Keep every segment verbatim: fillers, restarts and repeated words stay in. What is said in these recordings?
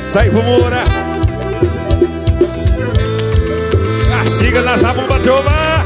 Saivo Moura. Castiga na zabumba, Jova.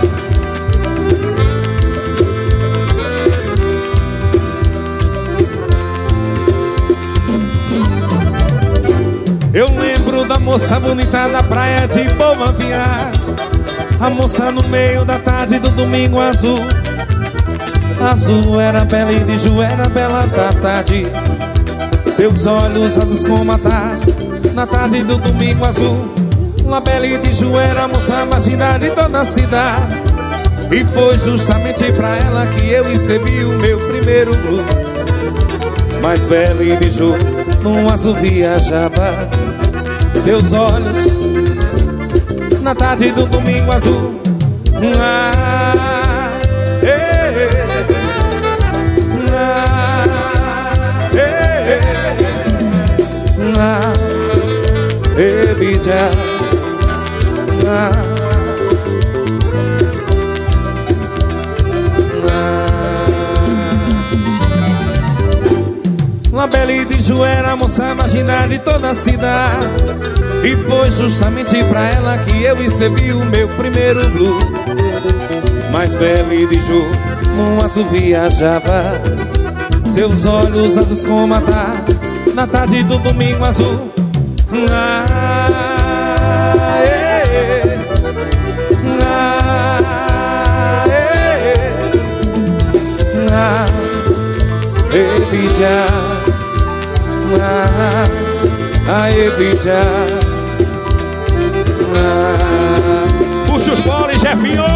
Eu lembro da moça bonita da praia de Boa Viagem. A moça no meio da tarde do domingo azul. Azul era bela e de Ju era bela da tarde. Seus olhos azuis como a tarde, na tarde do domingo azul. La Bela e de Ju era a moça mais linda de toda a cidade. E foi justamente pra ela que eu escrevi o meu primeiro blues. Mais bela e de Ju num azul viajava. Seus olhos na tarde do domingo azul. Ah, eh, ah, eh, ah, eh, já, ah, La Bela e de Ju era a moça mais linda de toda a cidade. E foi justamente pra ela que eu escrevi o meu primeiro blues. Mais bela e de Ju num azul viajava. Seus olhos azuis como a tarde, na tarde do domingo azul. Ah, eh, ah, eh, ah, eh, já, ah, ah, eh, já. Puxa os bolas, Jefinho!